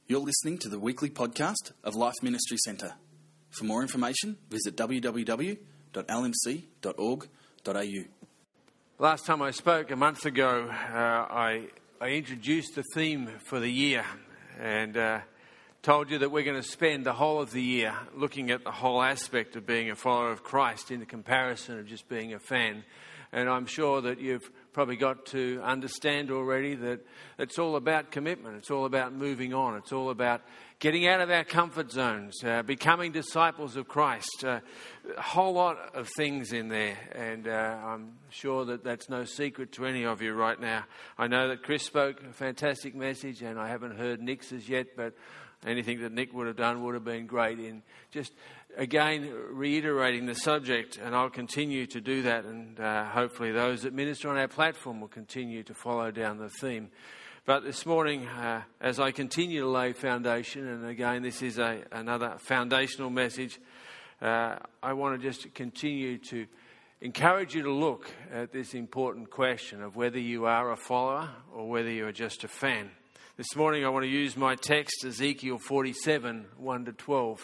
You're listening to the weekly podcast of Life Ministry Centre. For more information, visit www.lmc.org.au. Last time I spoke, a month ago, I introduced the theme for the year and told you that we're going to spend the whole of the year looking at the whole aspect of being a follower of Christ in the comparison of just being a fan. And I'm sure that you've probably got to understand already that it's all about commitment. It's all about moving on. It's all about getting out of our comfort zones, becoming disciples of Christ. A whole lot of things in there. And I'm sure that that's no secret to any of you right now. I know that Chris spoke a fantastic message, and I haven't heard Nick's as yet, but anything that Nick would have done would have been great in just, again, reiterating the subject, and I'll continue to do that, and hopefully those that minister on our platform will continue to follow down the theme. But this morning, as I continue to lay foundation, and again, this is another foundational message, I want to just continue to encourage you to look at this important question of whether you are a follower or whether you are just a fan. This morning I want to use my text, Ezekiel 47, 1-12,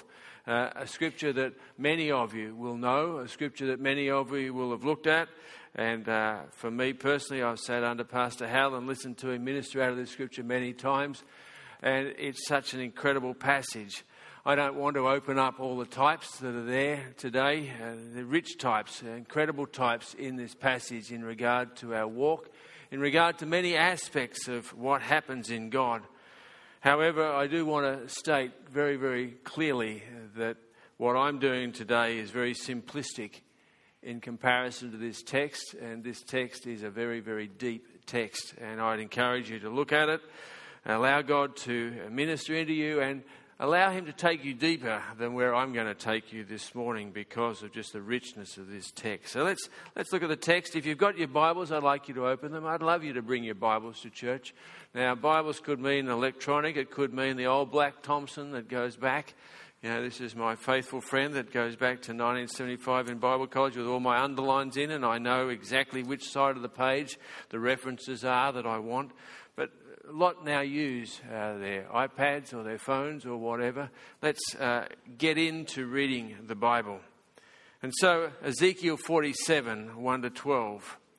a scripture that many of you will know, a scripture that many of you will have looked at. And for me personally, I've sat under Pastor Hal and listened to him minister out of this scripture many times. And it's such an incredible passage. I don't want to open up all the types that are there today, the rich types, incredible types in this passage in regard to our walk, in regard to many aspects of what happens in God. However, I do want to state very, very clearly that what I'm doing today is very simplistic in comparison to this text, and this text is a very, very deep text, and I'd encourage you to look at it, allow God to minister into you, and allow him to take you deeper than where I'm going to take you this morning because of just the richness of this text. So let's look at the text. If you've got your Bibles, I'd like you to open them. I'd love you to bring your Bibles to church. Now, Bibles could mean electronic. It could mean the old black Thompson that goes back. You know, this is my faithful friend that goes back to 1975 in Bible college with all my underlines in, and I know exactly which side of the page the references are that I want. But a lot now use their iPads or their phones or whatever. Let's get into reading the Bible. And so Ezekiel 47, 1-12.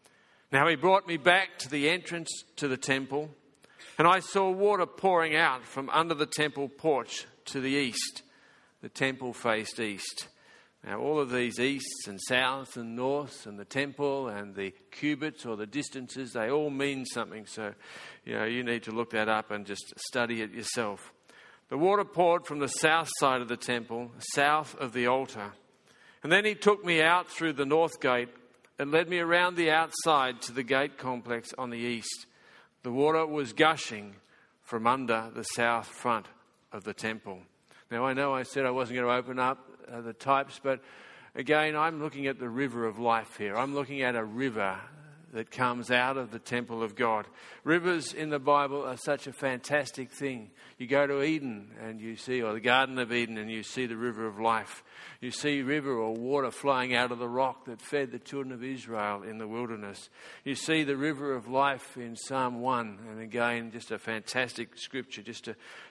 Now he brought me back to the entrance to the temple, and I saw water pouring out from under the temple porch to the east. The temple faced east. Now, all of these easts and souths and norths and the temple and the cubits or the distances, they all mean something. So, you need to look that up and just study it yourself. The water poured from the south side of the temple, south of the altar. And then he took me out through the north gate and led me around the outside to the gate complex on the east. The water was gushing from under the south front of the temple. Now, I know I said I wasn't going to open up the types, but again, I'm looking at the river of life here. I'm looking at a river that comes out of the temple of God. Rivers in the Bible are such a fantastic thing. You go to Eden and you see, or the Garden of Eden, and you see the river of life. You see river or water flowing out of the rock that fed the children of Israel in the wilderness. You see the river of life in Psalm 1, and again, just a fantastic scripture just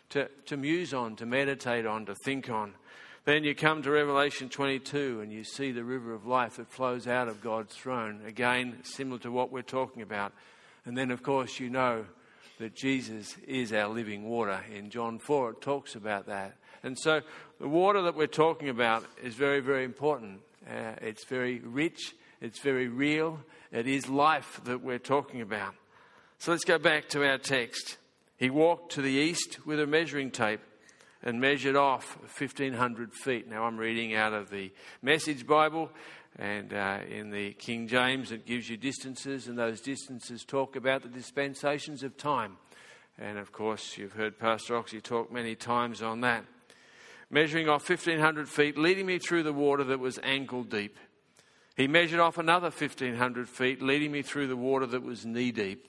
to muse on, to meditate on, to think on. Then you come to Revelation 22 and you see the river of life that flows out of God's throne. Again, similar to what we're talking about. And then, of course, you know that Jesus is our living water. In John 4, it talks about that. And so the water that we're talking about is very, very important. It's very rich. It's very real. It is life that we're talking about. So let's go back to our text. He walked to the east with a measuring tape and measured off 1,500 feet. Now, I'm reading out of the Message Bible, and in the King James it gives you distances, and those distances talk about the dispensations of time. And, of course, you've heard Pastor Oxy talk many times on that. Measuring off 1,500 feet, leading me through the water that was ankle deep. He measured off another 1,500 feet, leading me through the water that was knee deep.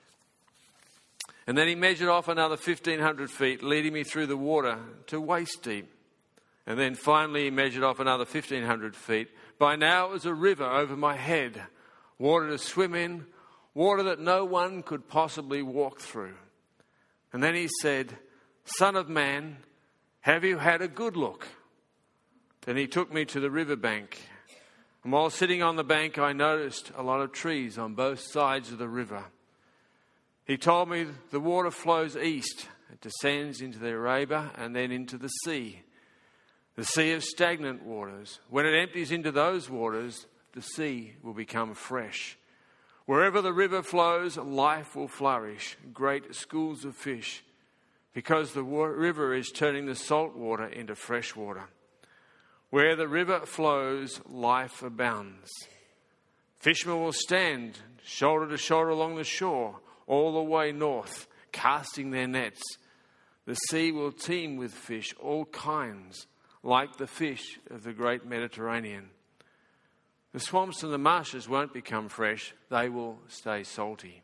And then he measured off another 1,500 feet, leading me through the water to waist deep. And then finally he measured off another 1,500 feet. By now it was a river over my head, water to swim in, water that no one could possibly walk through. And then he said, Son of man, have you had a good look? Then he took me to the riverbank. And while sitting on the bank, I noticed a lot of trees on both sides of the river. He told me the water flows east. It descends into the Arabah and then into the sea of stagnant waters. When it empties into those waters, the sea will become fresh. Wherever the river flows, life will flourish, great schools of fish, because the river is turning the salt water into fresh water. Where the river flows, life abounds. Fishermen will stand shoulder to shoulder along the shore, all the way north, casting their nets. The sea will teem with fish, all kinds, like the fish of the great Mediterranean. The swamps and the marshes won't become fresh, they will stay salty.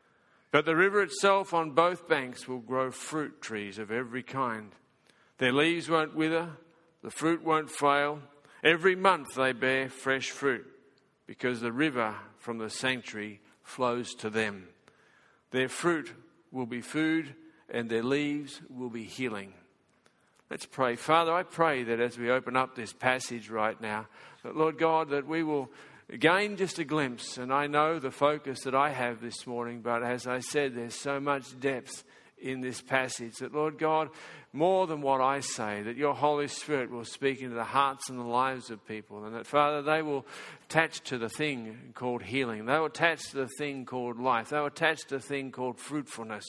But the river itself on both banks will grow fruit trees of every kind. Their leaves won't wither, the fruit won't fail. Every month they bear fresh fruit, because the river from the sanctuary flows to them. Their fruit will be food, and their leaves will be healing. Let's pray. Father, I pray that as we open up this passage right now, that Lord God, that we will gain just a glimpse. And I know the focus that I have this morning, but as I said, there's so much depth in this passage that, Lord God, more than what I say, that your Holy Spirit will speak into the hearts and the lives of people. And that, Father, they will attach to the thing called healing. They will attach to the thing called life. They will attach to the thing called fruitfulness,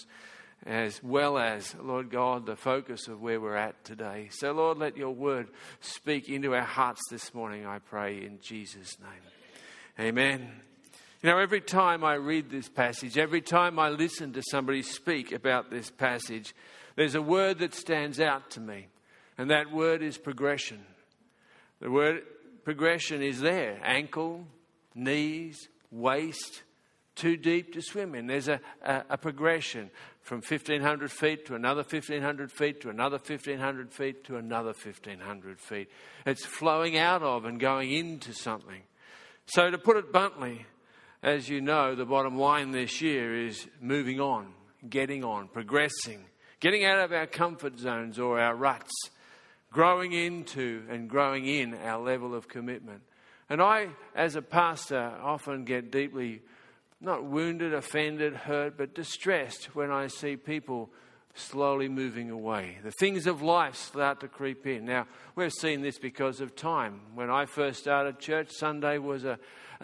as well as, Lord God, the focus of where we're at today. So, Lord, let your word speak into our hearts this morning, I pray, in Jesus' name. Amen. You know, every time I read this passage, every time I listen to somebody speak about this passage, there's a word that stands out to me, and that word is progression. The word progression is there. Ankle, knees, waist, too deep to swim in. There's a progression from 1,500 feet to another 1,500 feet to another 1,500 feet to another 1,500 feet. It's flowing out of and going into something. So to put it bluntly, as you know, the bottom line this year is moving on, getting on, progressing, getting out of our comfort zones or our ruts, growing into and growing in our level of commitment. And I, as a pastor, often get deeply not wounded, offended, hurt, but distressed when I see people slowly moving away. The things of life start to creep in. Now, we've seen this because of time. When I first started church, Sunday was a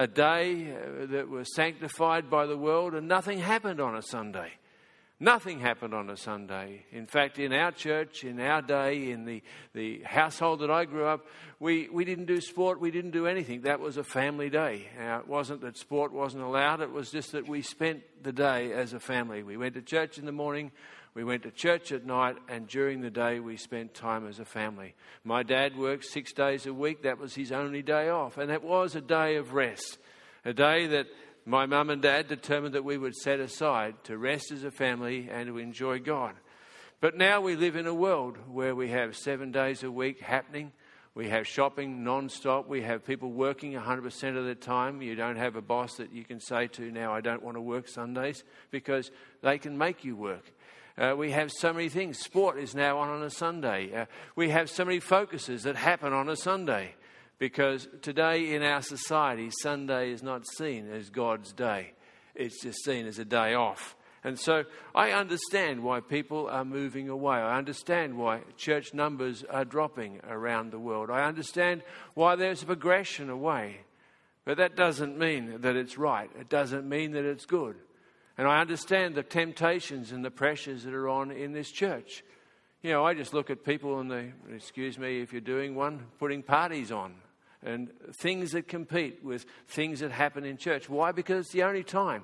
day that was sanctified by the world, and nothing happened on a Sunday. Nothing happened on a Sunday. In fact, in our church, in our day, in the household that I grew up, we didn't do sport, we didn't do anything. That was a family day. Now, it wasn't that sport wasn't allowed, it was just that we spent the day as a family. We went to church in the morning, we went to church at night, and during the day we spent time as a family. My dad worked 6 days a week. That was his only day off, and it was a day of rest, a day that my mum and dad determined that we would set aside to rest as a family and to enjoy God. But now we live in a world where we have 7 days a week happening. We have shopping non-stop. We have people working 100% of the time. You don't have a boss that you can say to, now I don't want to work Sundays, because they can make you work. We have so many things. Sport is now on a Sunday. We have so many focuses that happen on a Sunday. Because today in our society, Sunday is not seen as God's day. It's just seen as a day off. And so I understand why people are moving away. I understand why church numbers are dropping around the world. I understand why there's a progression away. But that doesn't mean that it's right. It doesn't mean that it's good. And I understand the temptations and the pressures that are on in this church. You know, I just look at people excuse me if you're doing one, putting parties on. And things that compete with things that happen in church. Why? Because it's the only time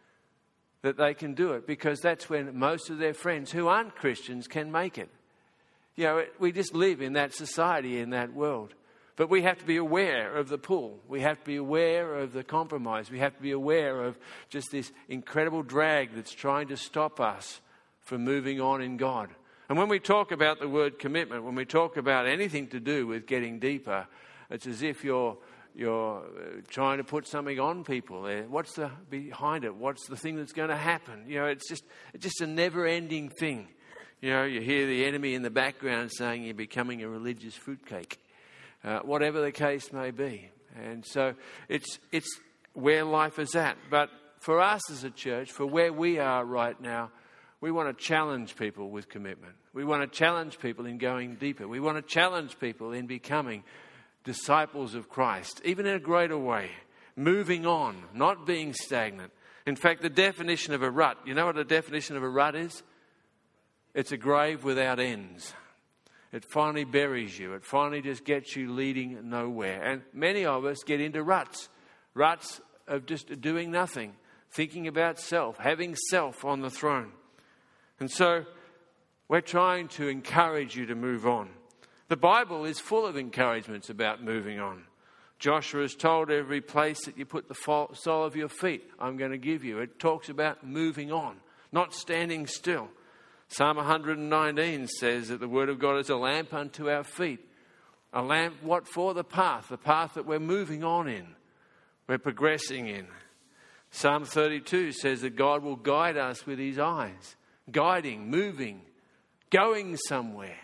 that they can do it. Because that's when most of their friends who aren't Christians can make it. You know, we just live in that society, in that world. But we have to be aware of the pull. We have to be aware of the compromise. We have to be aware of just this incredible drag that's trying to stop us from moving on in God. And when we talk about the word commitment, when we talk about anything to do with getting deeper, it's as if you're trying to put something on people there. What's the behind it? What's the thing that's going to happen? You know, it's just a never-ending thing. You know, you hear the enemy in the background saying you're becoming a religious fruitcake, whatever the case may be. And so it's where life is at. But for us as a church, for where we are right now, we want to challenge people with commitment. We want to challenge people in going deeper. We want to challenge people in becoming disciples of Christ, even in a greater way, moving on, not being stagnant. In fact, the definition of a rut, you know what the definition of a rut is? It's a grave without ends. It finally buries you. It finally just gets you leading nowhere. And many of us get into ruts of just doing nothing, thinking about self, having self on the throne. And so we're trying to encourage you to move on. The Bible is full of encouragements about moving on. Joshua is told every place that you put the sole of your feet, I'm going to give you. It talks about moving on, not standing still. Psalm 119 says that the Word of God is a lamp unto our feet. A lamp, what for? The path that we're moving on in, we're progressing in. Psalm 32 says that God will guide us with his eyes, guiding, moving, going somewhere.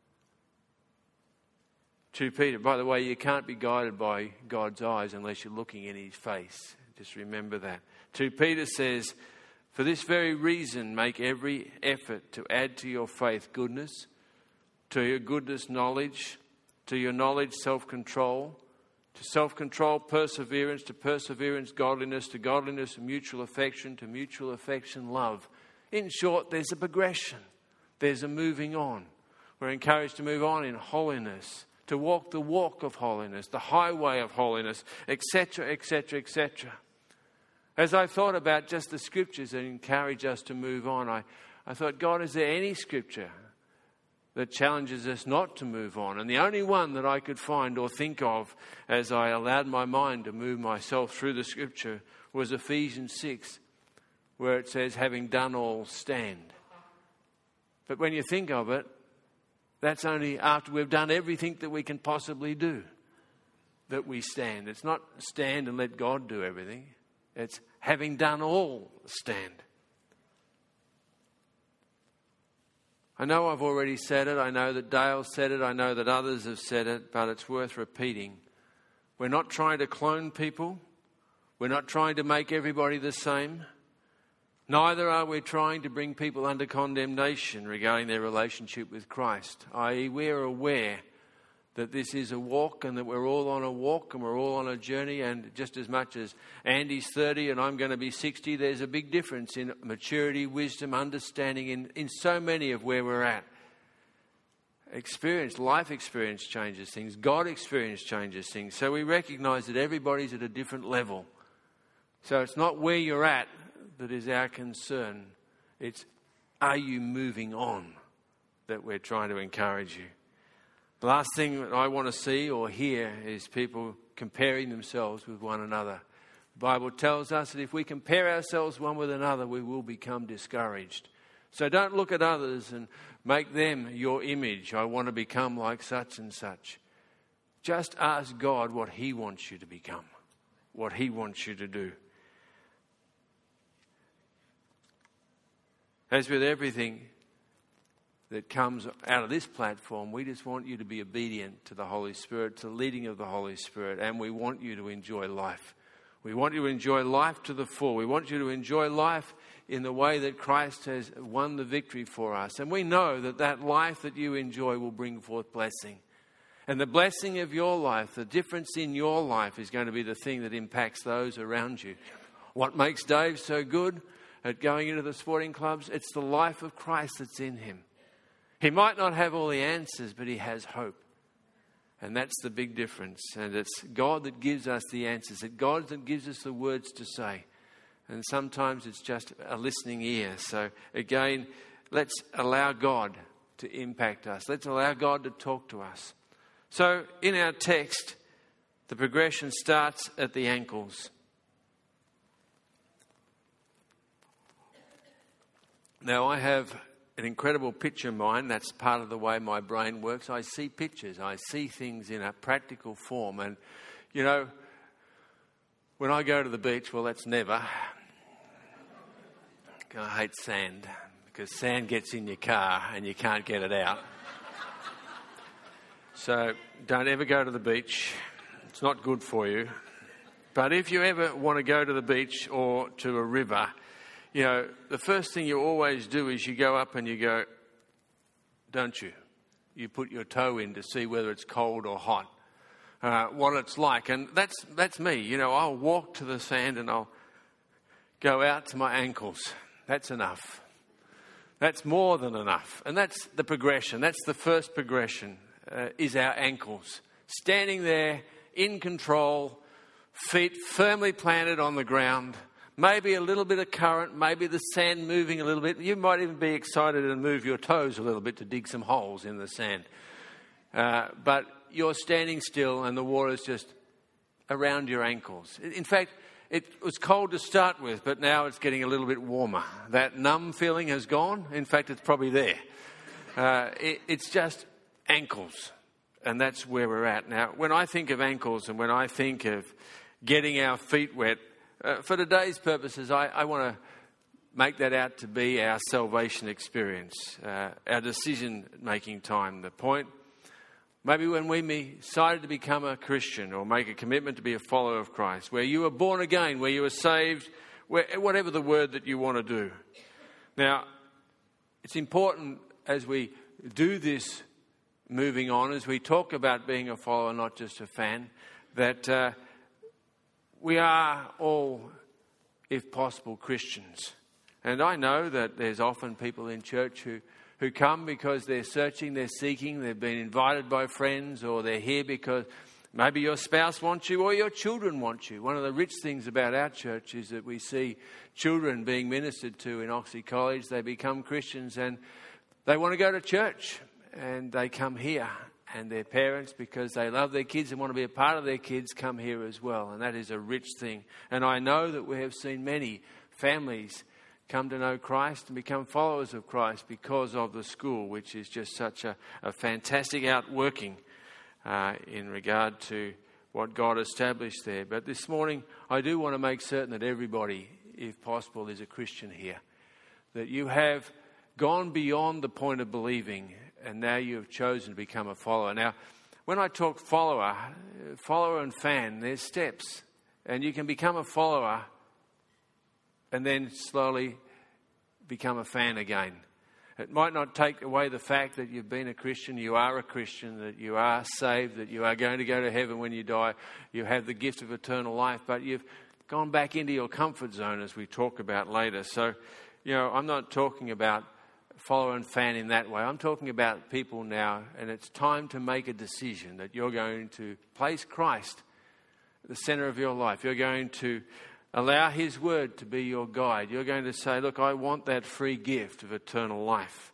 2 Peter, by the way, you can't be guided by God's eyes unless you're looking in his face. Just remember that. 2 Peter says, for this very reason, make every effort to add to your faith goodness, to your goodness knowledge, to your knowledge self-control, to self-control perseverance, to perseverance godliness, to godliness mutual affection, to mutual affection love. In short, there's a progression. There's a moving on. We're encouraged to move on in holiness, to walk the walk of holiness, the highway of holiness, etc., etc., etc. As I thought about just the scriptures that encourage us to move on, I thought, God, is there any scripture that challenges us not to move on? And the only one that I could find or think of as I allowed my mind to move myself through the scripture was Ephesians 6, where it says, having done all, stand. But when you think of it, that's only after we've done everything that we can possibly do that we stand. It's not stand and let God do everything. It's having done all, stand. I know I've already said it. I know that Dale said it. I know that others have said it, but it's worth repeating. We're not trying to clone people. We're not trying to make everybody the same. Neither are we trying to bring people under condemnation regarding their relationship with Christ, i.e. we're aware that this is a walk and that we're all on a walk and we're all on a journey, and just as much as Andy's 30 and I'm going to be 60, there's a big difference in maturity, wisdom, understanding in so many of where we're at. Life experience changes things. God experience changes things. So we recognize that everybody's at a different level. So it's not where you're at that is our concern. It's, are you moving on, that we're trying to encourage you. The last thing that I want to see or hear is people comparing themselves with one another. The Bible tells us that if we compare ourselves one with another, we will become discouraged. So don't look at others and make them your image. I want to become like such and such. Just ask God what he wants you to become, what he wants you to do. As with everything that comes out of this platform, we just want you to be obedient to the Holy Spirit, to the leading of the Holy Spirit, and we want you to enjoy life. We want you to enjoy life to the full. We want you to enjoy life in the way that Christ has won the victory for us. And we know that that life that you enjoy will bring forth blessing. And the blessing of your life, the difference in your life, is going to be the thing that impacts those around you. What makes Dave so good at going into the sporting clubs? It's the life of Christ that's in him. He might not have all the answers, but he has hope. And that's the big difference. And it's God that gives us the answers. It's God that gives us the words to say. And sometimes it's just a listening ear. So again, let's allow God to impact us. Let's allow God to talk to us. So in our text, the progression starts at the ankles. Now, I have an incredible picture mind. That's part of the way my brain works. I see pictures. I see things in a practical form. And, you know, when I go to the beach, well, that's never. I hate sand because sand gets in your car and you can't get it out. So don't ever go to the beach. It's not good for you. But if you ever want to go to the beach or to a river, you know, the first thing you always do is you go up and you go, don't you? You put your toe in to see whether it's cold or hot, what it's like. And that's me. You know, I'll walk to the sand and I'll go out to my ankles. That's enough. That's more than enough. And that's the progression. That's the first progression, is our ankles. Standing there in control, feet firmly planted on the ground, maybe a little bit of current, maybe the sand moving a little bit. You might even be excited and move your toes a little bit to dig some holes in the sand. But you're standing still and the water's just around your ankles. In fact, it was cold to start with, but now it's getting a little bit warmer. That numb feeling has gone. In fact, it's probably there. It's just ankles, and that's where we're at. Now, when I think of ankles and when I think of getting our feet wet, for today's purposes, I want to make that out to be our salvation experience, our decision-making time. The point, maybe when we decided to become a Christian or make a commitment to be a follower of Christ, where you were born again, where you were saved, whatever the word that you want to do. Now, it's important as we do this moving on, as we talk about being a follower, not just a fan, that we are all, if possible, Christians. And I know that there's often people in church who come because they're searching, they're seeking, they've been invited by friends, or they're here because maybe your spouse wants you or your children want you. One of the rich things about our church is that we see children being ministered to in Oxley College. They become Christians and they want to go to church, and they come here. And their parents, because they love their kids and want to be a part of their kids, come here as well. And that is a rich thing. And I know that we have seen many families come to know Christ and become followers of Christ because of the school, which is just such a fantastic outworking in regard to what God established there. But this morning, I do want to make certain that everybody, if possible, is a Christian here. That you have gone beyond the point of believing, and now you have chosen to become a follower. Now, when I talk follower and fan, there's steps. And you can become a follower and then slowly become a fan again. It might not take away the fact that you've been a Christian, you are a Christian, that you are saved, that you are going to go to heaven when you die, you have the gift of eternal life, but you've gone back into your comfort zone, as we talk about later. So, you know, I'm not talking about follower and fan in that way. I'm talking about people now, and it's time to make a decision that you're going to place Christ at the center of your life. You're going to allow His word to be your guide. You're going to say, look, I want that free gift of eternal life.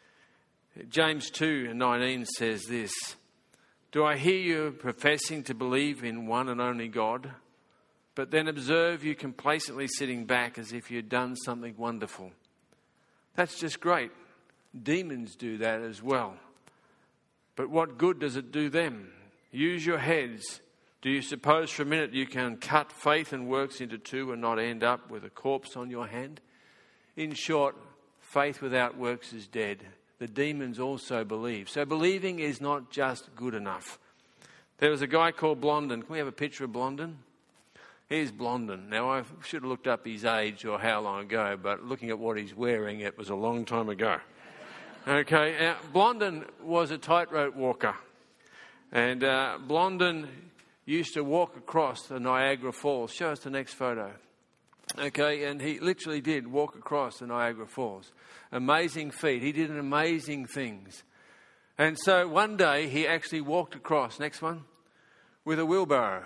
James 2:19 says this, "Do I hear you professing to believe in one and only God, but then observe you complacently sitting back as if you'd done something wonderful?" That's just great. Demons do that as well. But what good does it do them? Use your heads. Do you suppose for a minute you can cut faith and works into two and not end up with a corpse on your hand? In short, faith without works is dead. The demons also believe. So believing is not just good enough. There was a guy called Blondin. Can we have a picture of Blondin? Here's Blondin. Now, I should have looked up his age or how long ago, but looking at what he's wearing, it was a long time ago. Okay, now, Blondin was a tightrope walker. And Blondin used to walk across the Niagara Falls. Show us the next photo. Okay, and he literally did walk across the Niagara Falls. Amazing feat. He did amazing things. And so one day he actually walked across, next one, with a wheelbarrow.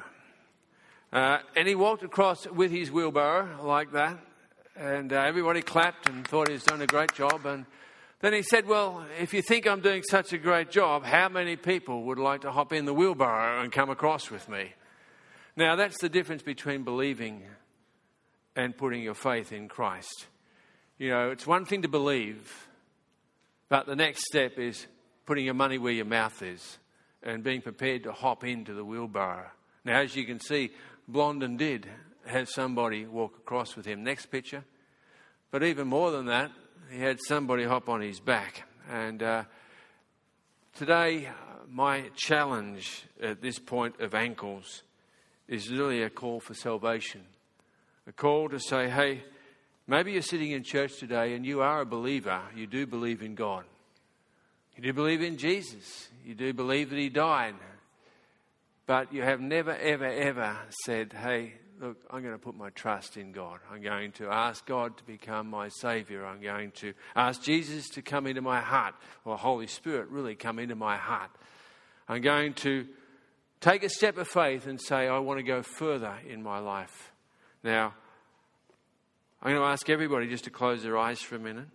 And he walked across with his wheelbarrow like that. And everybody clapped and thought he was doing a great job. And then he said, well, if you think I'm doing such a great job, how many people would like to hop in the wheelbarrow and come across with me? Now, that's the difference between believing and putting your faith in Christ. You know, it's one thing to believe, but the next step is putting your money where your mouth is and being prepared to hop into the wheelbarrow. Now, as you can see, Blondin did have somebody walk across with him. Next picture. But even more than that, he had somebody hop on his back. And today, my challenge at this point of ankles is really a call for salvation. A call to say, hey, maybe you're sitting in church today and you are a believer. You do believe in God. You do believe in Jesus. You do believe that he died. But you have never, ever, ever said, hey, look, I'm going to put my trust in God. I'm going to ask God to become my Saviour. I'm going to ask Jesus to come into my heart, or Holy Spirit really come into my heart. I'm going to take a step of faith and say, I want to go further in my life. Now, I'm going to ask everybody just to close their eyes for a minute.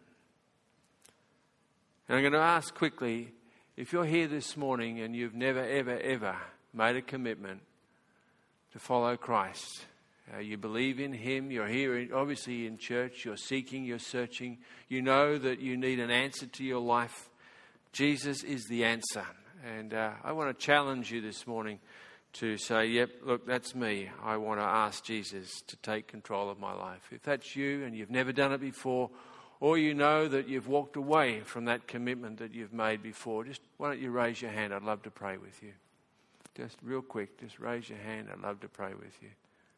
And I'm going to ask quickly, if you're here this morning and you've never, ever, ever made a commitment to follow Christ, you believe in him, you're here obviously in church, you're seeking, you're searching, you know that you need an answer to your life, Jesus is the answer. And I want to challenge you this morning to say, yep, look, that's me. I want to ask Jesus to take control of my life. If that's you and you've never done it before, or you know that you've walked away from that commitment that you've made before, just why don't you raise your hand? I'd love to pray with you. Just real quick, just raise your hand. I'd love to pray with you.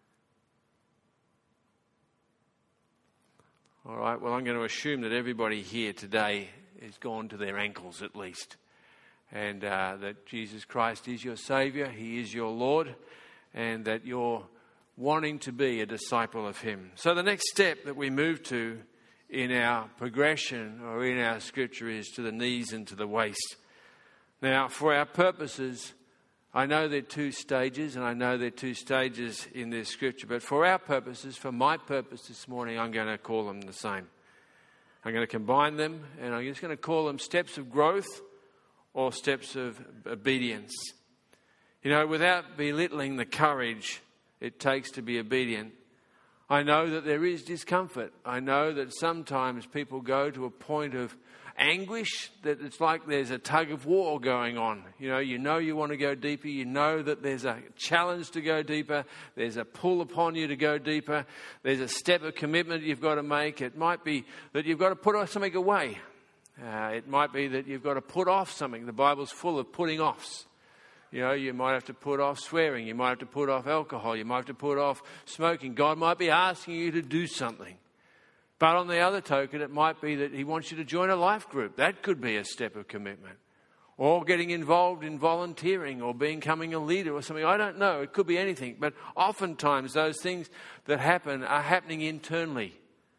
All right, well, I'm going to assume that everybody here today has gone to their ankles at least. And that Jesus Christ is your Saviour, he is your Lord, and that you're wanting to be a disciple of him. So the next step that we move to in our progression or in our scripture is to the knees and to the waist. Now, for our purposes, I know there are two stages, and I know there are two stages in this scripture, but for our purposes, for my purpose this morning, I'm going to call them the same. I'm going to combine them, and I'm just going to call them steps of growth or steps of obedience. You know, without belittling the courage it takes to be obedient, I know that there is discomfort. I know that sometimes people go to a point of anguish that it's like there's a tug of war going on. You know you want to go deeper. You know that there's a challenge to go deeper. There's a pull upon you to go deeper. There's a step of commitment you've got to make. It might be that you've got to put something away. It might be that you've got to put off something. The Bible's full of putting offs. You know, you might have to put off swearing. You might have to put off alcohol. You might have to put off smoking. God might be asking you to do something. But on the other token, it might be that he wants you to join a life group. That could be a step of commitment. Or getting involved in volunteering or becoming a leader or something. I don't know. It could be anything. But oftentimes those things that happen are happening internally.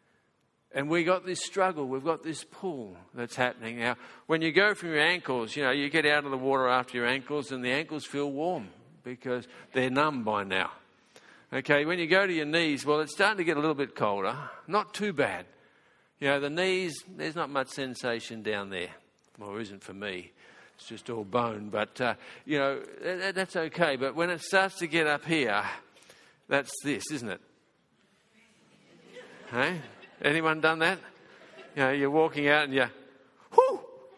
And we got this struggle, we've got this pull that's happening. Now, when you go from your ankles, you get out of the water after your ankles and the ankles feel warm because they're numb by now. Okay, when you go to your knees, well, it's starting to get a little bit colder. Not too bad. The knees, there's not much sensation down there. Well, there isn't for me. It's just all bone. But, that's okay. But when it starts to get up here, that's this, isn't it? Hey? Anyone done that? You're walking out and whoo!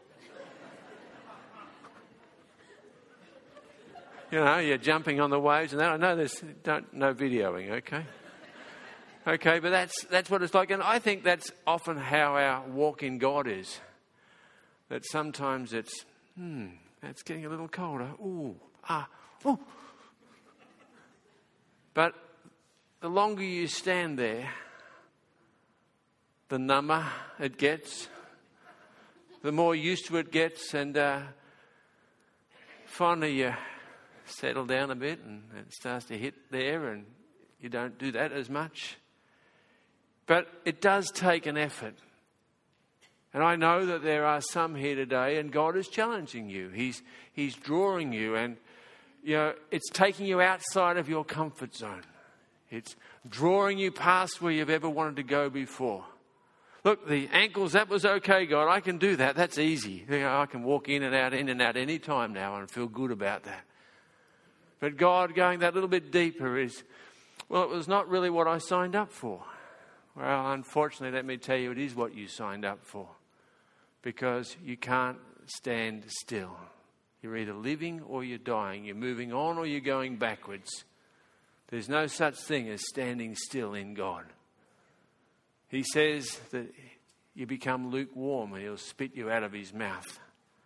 You're jumping on the waves and that. I know there's no videoing, okay? Okay, but that's what it's like. And I think that's often how our walk in God is. That sometimes it's getting a little colder. Ooh. But the longer you stand there, the number it gets, the more used to it gets, and finally you settle down a bit and it starts to hit there and you don't do that as much. But it does take an effort. And I know that there are some here today and God is challenging you. He's drawing you and it's taking you outside of your comfort zone. It's drawing you past where you've ever wanted to go before. Look, the ankles, that was okay, God. I can do that. That's easy. I can walk in and out any time now and feel good about that. But God, going that little bit deeper is, well, it was not really what I signed up for. Well, unfortunately, let me tell you, it is what you signed up for. Because you can't stand still. You're either living or you're dying. You're moving on or you're going backwards. There's no such thing as standing still in God. He says that you become lukewarm and he'll spit you out of his mouth.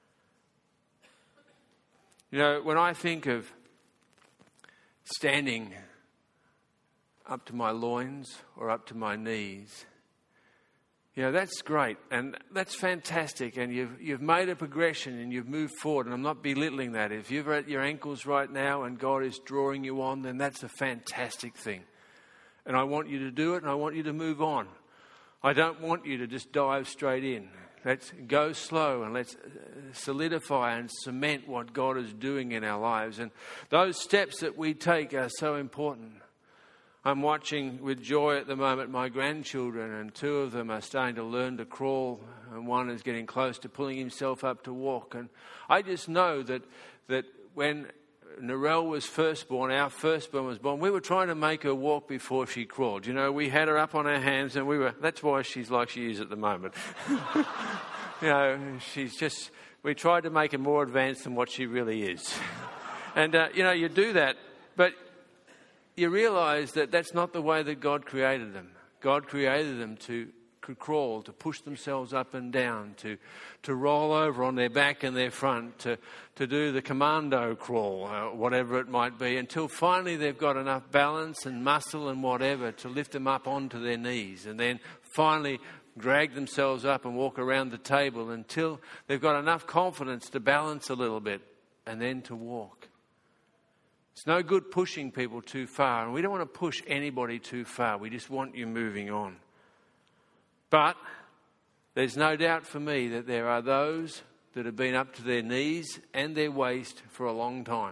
You know, when I think of standing up to my loins or up to my knees, you know, that's great and that's fantastic, and you've made a progression and you've moved forward, and I'm not belittling that. If you're at your ankles right now and God is drawing you on, then that's a fantastic thing. And I want you to do it, and I want you to move on. I don't want you to just dive straight in. Let's go slow and let's solidify and cement what God is doing in our lives. And those steps that we take are so important. I'm watching with joy at the moment my grandchildren, and 2 of them are starting to learn to crawl, and one is getting close to pulling himself up to walk. And I just know that when Narelle was first born, our firstborn was born, we were trying to make her walk before she crawled. You know, we had her up on our hands, and that's why she's like she is at the moment. You know, we tried to make her more advanced than what she really is. And, you know, you do that, but you realise that that's not the way that God created them. God created them to crawl, to push themselves up and down, to roll over on their back and their front, to do the commando crawl, whatever it might be, until finally they've got enough balance and muscle and whatever to lift them up onto their knees, and then finally drag themselves up and walk around the table until they've got enough confidence to balance a little bit and then to walk. It's no good pushing people too far, and we don't want to push anybody too far. We just want you moving on. But there's no doubt for me that there are those that have been up to their knees and their waist for a long time.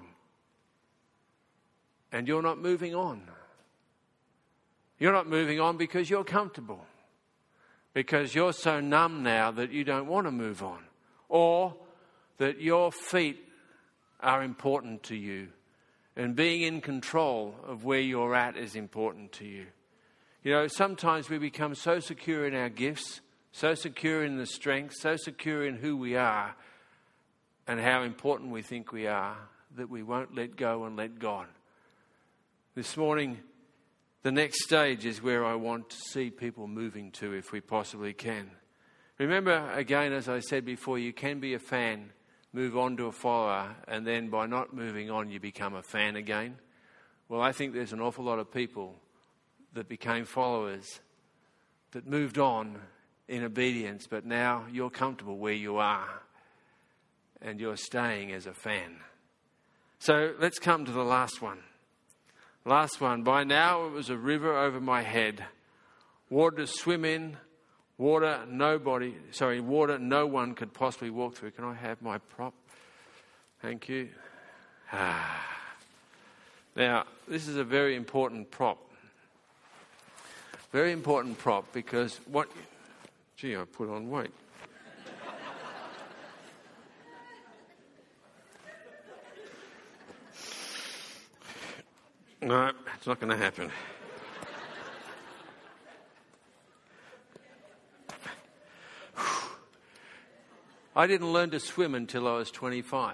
And you're not moving on. You're not moving on because you're comfortable. Because you're so numb now that you don't want to move on. Or that your feet are important to you. And being in control of where you're at is important to you. You know, sometimes we become so secure in our gifts, so secure in the strength, so secure in who we are and how important we think we are, that we won't let go and let God. This morning, the next stage is where I want to see people moving to, if we possibly can. Remember, again, as I said before, you can be a fan, move on to a follower, and then by not moving on, you become a fan again. Well, I think there's an awful lot of people that became followers, that moved on in obedience, but now you're comfortable where you are and you're staying as a fan. So let's come to the last one. Last one. By now it was a river over my head, water to swim in, water no one could possibly walk through. Can I have my prop? Thank you. Now, this is a very important prop. Very important prop because I put on weight. No, it's not going to happen. I didn't learn to swim until I was 25.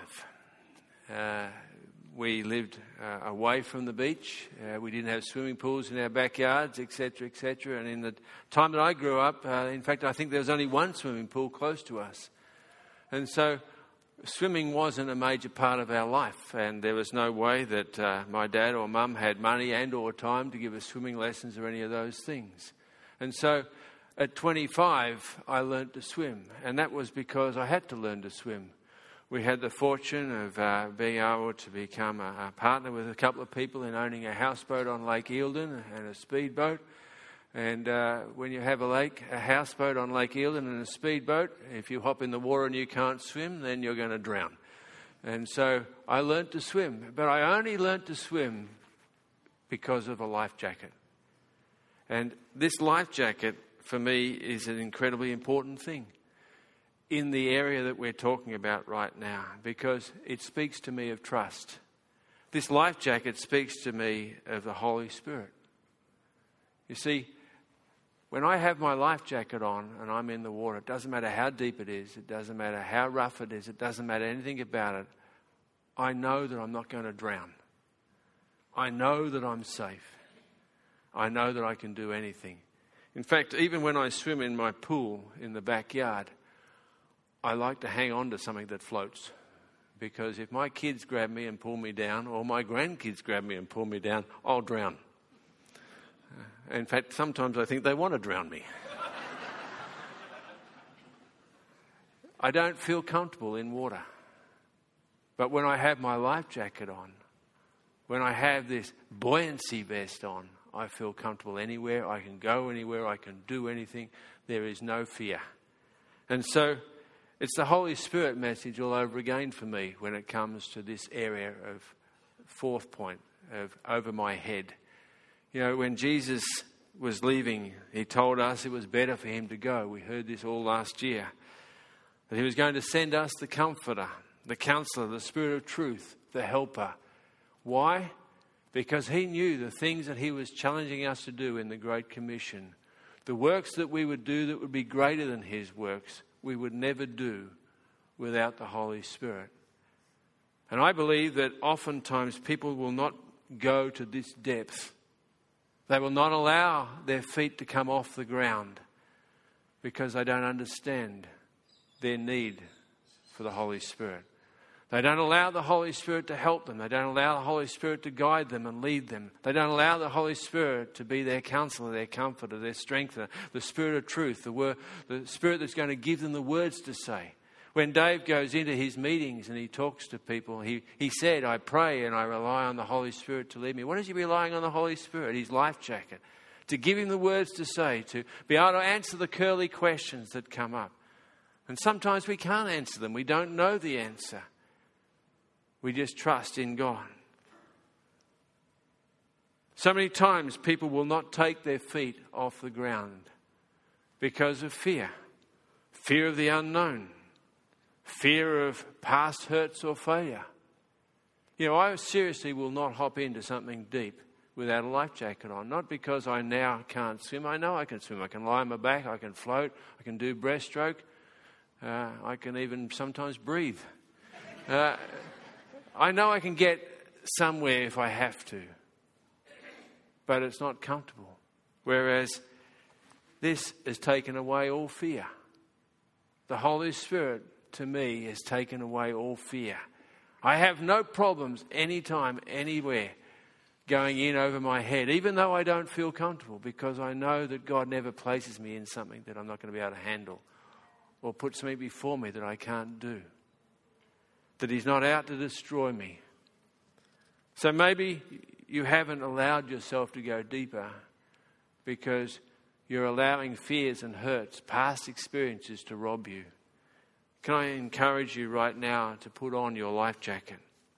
We lived away from the beach. We didn't have swimming pools in our backyards, etc., etc. And in the time that I grew up, in fact, I think there was only one swimming pool close to us. And so swimming wasn't a major part of our life. And there was no way that my dad or mum had money and or time to give us swimming lessons or any of those things. And so at 25, I learned to swim. And that was because I had to learn to swim. We had the fortune of being able to become a partner with a couple of people in owning a houseboat on Lake Eildon and a speedboat. And when you have a houseboat on Lake Eildon and a speedboat, if you hop in the water and you can't swim, then you're going to drown. And so I learnt to swim. But I only learnt to swim because of a life jacket. And this life jacket, for me, is an incredibly important thing in the area that we're talking about right now, because it speaks to me of trust. This life jacket speaks to me of the Holy Spirit. You see, when I have my life jacket on and I'm in the water, it doesn't matter how deep it is, it doesn't matter how rough it is, it doesn't matter anything about it, I know that I'm not going to drown. I know that I'm safe. I know that I can do anything. In fact, even when I swim in my pool in the backyard, I like to hang on to something that floats. Because if my kids grab me and pull me down, or my grandkids grab me and pull me down, I'll drown. In fact, sometimes I think they want to drown me. I don't feel comfortable in water. But when I have my life jacket on, when I have this buoyancy vest on, I feel comfortable anywhere. I can go anywhere. I can do anything. There is no fear. And so it's the Holy Spirit message all over again for me when it comes to this area of fourth point, of over my head. You know, when Jesus was leaving, he told us it was better for him to go. We heard this all last year. That he was going to send us the Comforter, the Counselor, the Spirit of Truth, the Helper. Why? Because he knew the things that he was challenging us to do in the Great Commission. The works that we would do that would be greater than his works, we would never do without the Holy Spirit. And I believe that oftentimes people will not go to this depth. They will not allow their feet to come off the ground because they don't understand their need for the Holy Spirit. They don't allow the Holy Spirit to help them. They don't allow the Holy Spirit to guide them and lead them. They don't allow the Holy Spirit to be their counselor, their comforter, their strengthener, the Spirit of truth, the Spirit that's going to give them the words to say. When Dave goes into his meetings and he talks to people, he said, I pray and I rely on the Holy Spirit to lead me. What is he relying on the Holy Spirit? His life jacket. To give him the words to say, to be able to answer the curly questions that come up. And sometimes we can't answer them. We don't know the answer. We just trust in God. So many times people will not take their feet off the ground because of fear. Fear of the unknown. Fear of past hurts or failure. You know, I seriously will not hop into something deep without a life jacket on. Not because I now can't swim. I know I can swim. I can lie on my back. I can float. I can do breaststroke. I can even sometimes breathe. I know I can get somewhere if I have to. But it's not comfortable. Whereas this has taken away all fear. The Holy Spirit, to me, has taken away all fear. I have no problems anytime, anywhere, going in over my head, even though I don't feel comfortable, because I know that God never places me in something that I'm not going to be able to handle, or put something before me that I can't do. That he's not out to destroy me. So maybe you haven't allowed yourself to go deeper because you're allowing fears and hurts, past experiences to rob you. Can I encourage you right now to put on your life jacket?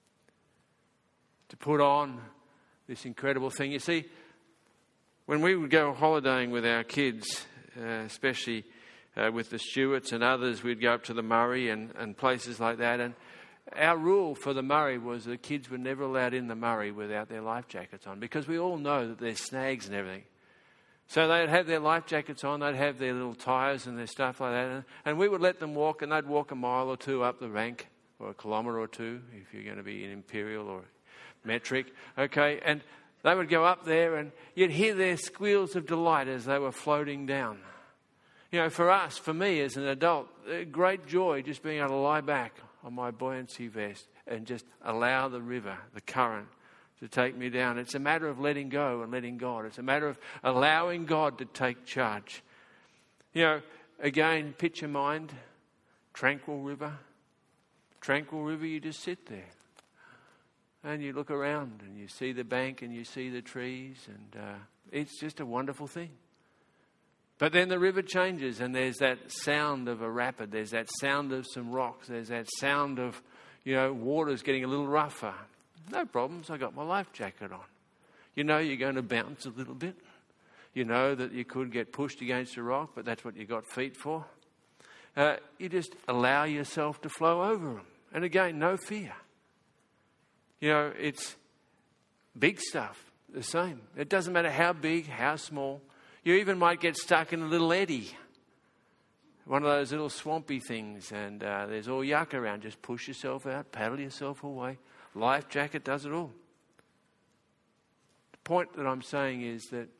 To put on this incredible thing. You see, when we would go holidaying with our kids, especially with the Stewarts and others, we'd go up to the Murray and places like that. And our rule for the Murray was the kids were never allowed in the Murray without their life jackets on, because we all know that there's snags and everything. So they'd have their life jackets on, they'd have their little tyres and their stuff like that. And we would let them walk, and they'd walk a mile or two up the rank, or a kilometre or two, if you're going to be in imperial or metric. Okay, and they would go up there, and you'd hear their squeals of delight as they were floating down. You know, for us, for me as an adult, great joy just being able to lie back on my buoyancy vest and just allow the river, the current, to take me down. It's a matter of letting go and letting God. It's a matter of allowing God to take charge. You know, again, picture mind, tranquil river. Tranquil river, you just sit there. And you look around and you see the bank and you see the trees, and it's just a wonderful thing. But then the river changes, and there's that sound of a rapid. There's that sound of some rocks. There's that sound of, water's getting a little rougher. No problems. I got my life jacket on. You know you're going to bounce a little bit. You know that you could get pushed against a rock, but that's what you got feet for. You just allow yourself to flow over them. And again, no fear. You know, it's big stuff, the same. It doesn't matter how big, how small. You even might get stuck in a little eddy, one of those little swampy things, and there's all yuck around. Just push yourself out, paddle yourself away. Life jacket does it all. The point that I'm saying is that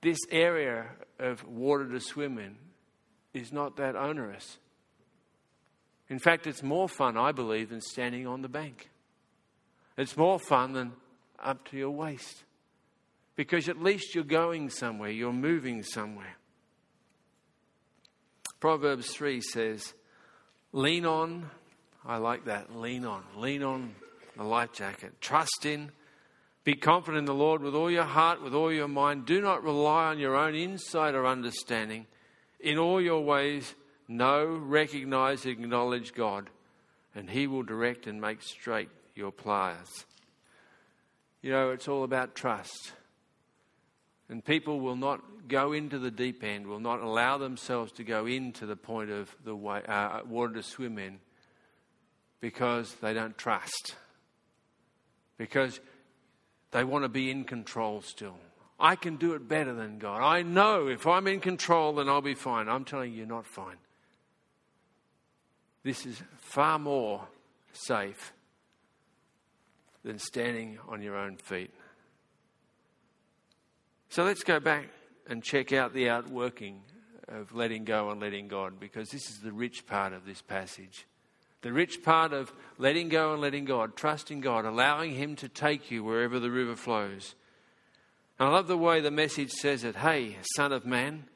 this area of water to swim in is not that onerous. In fact, it's more fun, I believe, than standing on the bank. It's more fun than up to your waist. Because at least you're going somewhere, you're moving somewhere. Proverbs 3 says, lean on, I like that, lean on the life jacket. Trust in, be confident in the Lord with all your heart, with all your mind. Do not rely on your own insight or understanding. In all your ways, know, recognize, acknowledge God, and He will direct and make straight your paths. You know, it's all about trust. And people will not go into the deep end, will not allow themselves to go into the point of the water to swim in because they don't trust. Because they want to be in control still. I can do it better than God. I know if I'm in control, then I'll be fine. I'm telling you, you're not fine. This is far more safe than standing on your own feet. So let's go back and check out the outworking of letting go and letting God, because this is the rich part of this passage. The rich part of letting go and letting God, trusting God, allowing Him to take you wherever the river flows. And I love the way the Message says it. Hey, son of man,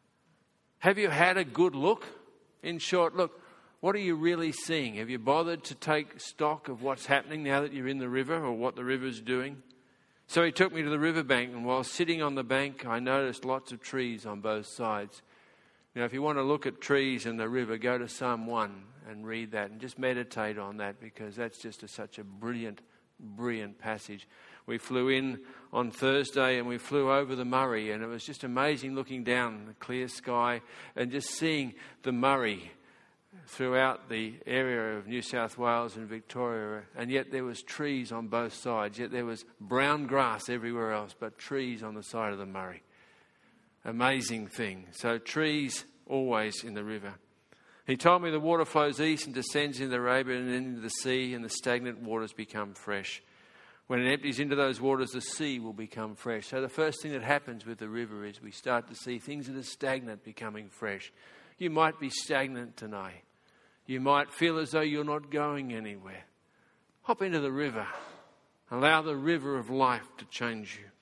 have you had a good look? In short, look, what are you really seeing? Have you bothered to take stock of what's happening now that you're in the river, or what the river's doing? So he took me to the riverbank, and while sitting on the bank, I noticed lots of trees on both sides. You know, if you want to look at trees in the river, go to Psalm 1 and read that and just meditate on that, because that's just such a brilliant passage. We flew in on Thursday and we flew over the Murray, and it was just amazing looking down the clear sky and just seeing the Murray throughout the area of New South Wales and Victoria, and yet there was trees on both sides, yet there was brown grass everywhere else, but trees on the side of the Murray. Amazing thing. So trees always in the river. He told me the water flows east and descends into the Arabia and into the sea, and the stagnant waters become fresh. When it empties into those waters, the sea will become fresh. So the first thing that happens with the river is we start to see things that are stagnant becoming fresh. You might be stagnant tonight. You might feel as though you're not going anywhere. Hop into the river. Allow the river of life to change you.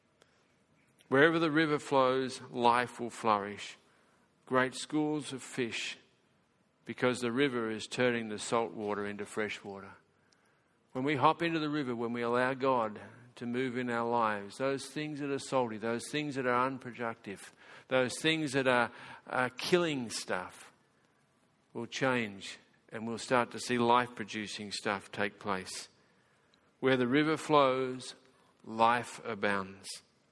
Wherever the river flows, life will flourish. Great schools of fish, because the river is turning the salt water into fresh water. When we hop into the river, when we allow God to move in our lives, those things that are salty, those things that are unproductive, those things that are killing stuff will change, and we'll start to see life-producing stuff take place. Where the river flows, life abounds.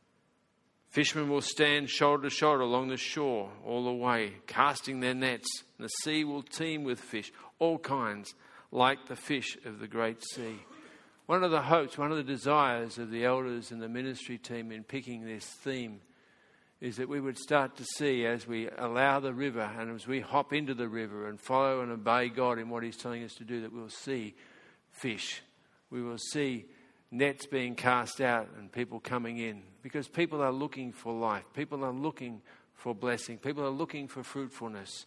Fishermen will stand shoulder to shoulder along the shore all the way, casting their nets. And the sea will teem with fish, all kinds, like the fish of the great sea. One of the hopes, one of the desires of the elders and the ministry team in picking this theme is that we would start to see, as we allow the river and as we hop into the river and follow and obey God in what He's telling us to do, that we'll see fish. We will see nets being cast out and people coming in, because people are looking for life. People are looking for blessing. People are looking for fruitfulness.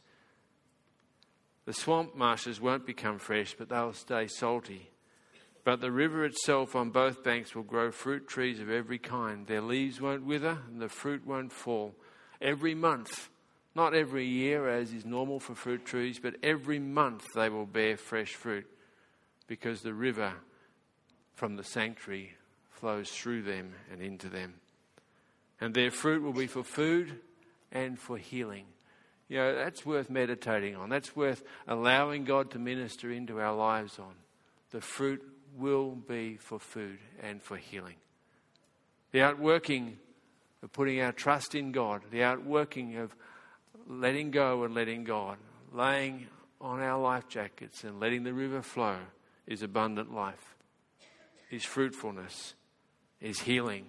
The swamp marshes won't become fresh, but they'll stay salty. But the river itself on both banks will grow fruit trees of every kind. Their leaves won't wither and the fruit won't fall. Every month, not every year as is normal for fruit trees, but every month they will bear fresh fruit, because the river from the sanctuary flows through them and into them. And their fruit will be for food and for healing. You know, that's worth meditating on. That's worth allowing God to minister into our lives on. The fruit will be for food and for healing. The outworking of putting our trust in God, the outworking of letting go and letting God, laying on our life jackets and letting the river flow, is abundant life, is fruitfulness, is healing,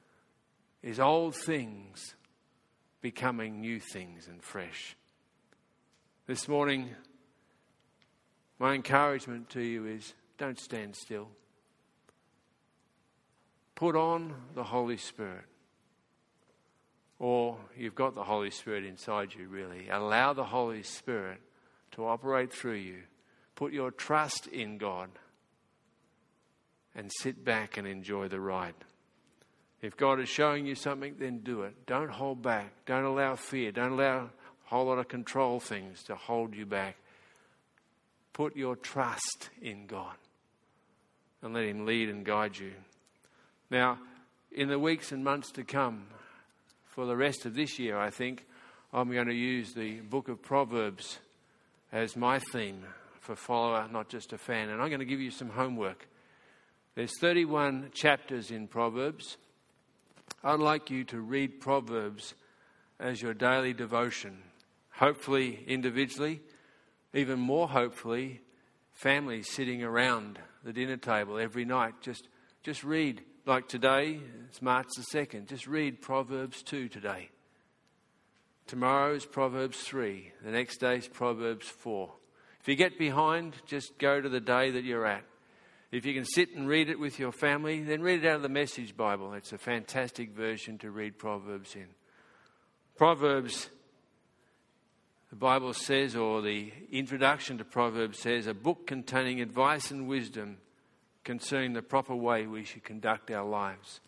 is old things becoming new things and fresh. This morning, my encouragement to you is, don't stand still. Put on the Holy Spirit. or you've got the Holy Spirit inside you, really. Allow the Holy Spirit to operate through you. Put your trust in God and sit back and enjoy the ride. If God is showing you something, then do it. Don't hold back. Don't allow fear. Don't allow a whole lot of control things to hold you back. Put your trust in God and let Him lead and guide you. Now, in the weeks and months to come, for the rest of this year, I think, I'm going to use the book of Proverbs as my theme for follower, not just a fan. And I'm going to give you some homework. There's 31 chapters in Proverbs. I'd like you to read Proverbs as your daily devotion. Hopefully individually, even more hopefully, families sitting around the dinner table every night. Just read. Like today, it's March the 2nd. Just read Proverbs 2 today. Tomorrow is Proverbs 3. The next day is Proverbs 4. If you get behind, just go to the day that you're at. If you can sit and read it with your family, then read it out of the Message Bible. It's a fantastic version to read Proverbs in. Proverbs, the Bible says, or the introduction to Proverbs says, a book containing advice and wisdom concerning the proper way we should conduct our lives.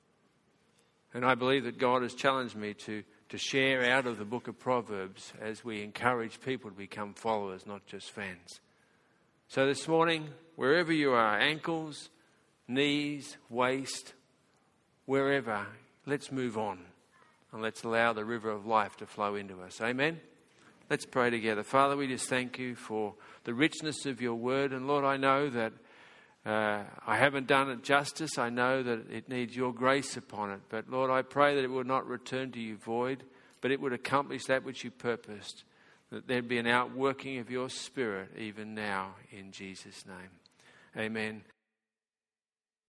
And I believe that God has challenged me to share out of the book of Proverbs as we encourage people to become followers, not just fans. So this morning, wherever you are, ankles, knees, waist, wherever, let's move on and let's allow the river of life to flow into us. Amen? Let's pray together. Father, we just thank you for the richness of your word. And Lord, I know that I haven't done it justice. I know that it needs your grace upon it. But Lord, I pray that it would not return to you void, but it would accomplish that which you purposed. That there'd be an outworking of your Spirit even now in Jesus' name. Amen.